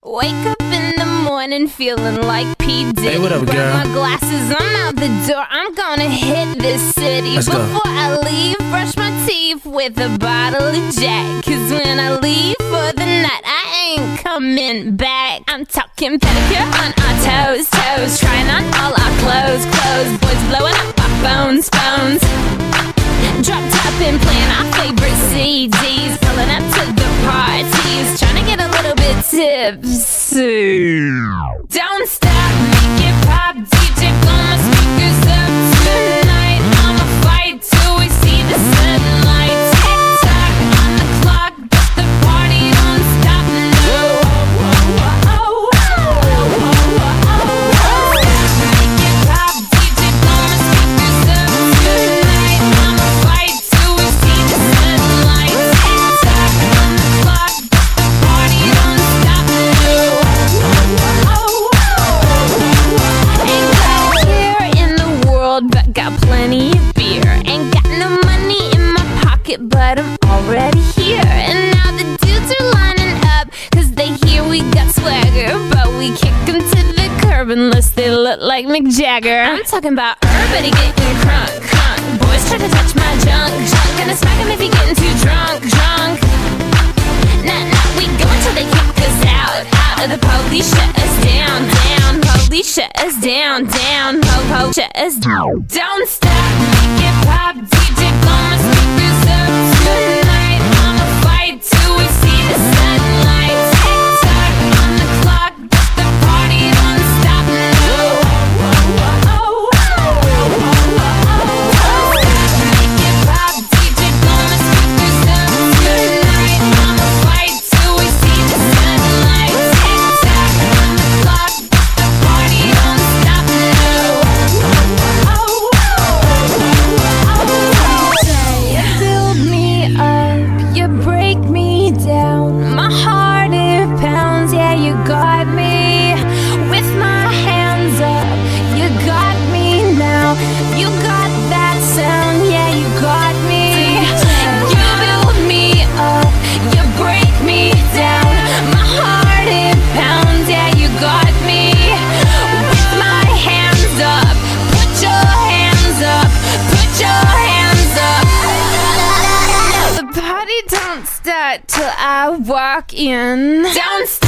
Wake up in the morning feeling like P. Diddy. Hey, what up, Grab girl? my glasses, I'm out the door. I'm gonna hit this city. Let's go. Before I leave, brush my teeth with a bottle of Jack. Cause when I leave for the night, I ain't coming back. I'm talking pedicure on our toes, toes. Trying on all our clothes, clothes. Boys blowing up our phones, phones. Drop top and playing our favorite CDs. Pulling up to the parties, trying to get a little bit tipsy. Don't stop, make it pop, DJ blow my speakers up tonight. I'ma fight till we see the sunlight. Tick tock on the clock, but the party don't stop. No. Make it pop, DJ blow my speakers up tonight. I'ma fight till we see the sunlight. Tick tock on the clock, but the party don't stop. No. Ain't got a care in the world, but got plenty of beer. Ain't got no money in my pocket, but I'm already here. And now the dudes are lining up, cause they hear we got swagger. But we kick them to the curb unless they look like Mick Jagger. I'm talking about everybody getting crunk, crunk. Boys try to touch my junk, junk. Gonna smack him if he getting too drunk, drunk. Nah, nah, we go until they kick us out, out. The police shut us down, down. Police shut us down, down. Po, shut us down. Don't stop, make it pop, DJ blow my speakers up tonight. I'ma fight till we see the sunlight. Tick tock on the clock, but the party don't stop. No. Make it pop, DJ blow my speakers up tonight. I'ma fight till we see the sunlight. Tick tock on the clock, but the party don't stop. You build me up, you break me down. My heart it pounds, yeah, you got me. With my hands up, you got me now. You got that sound, yeah, you got me. You build me up, you break me down. My heart it pounds, yeah, you got me. With my hands up, put your hands up, put your hands up. The party don't start till I walk in. Don't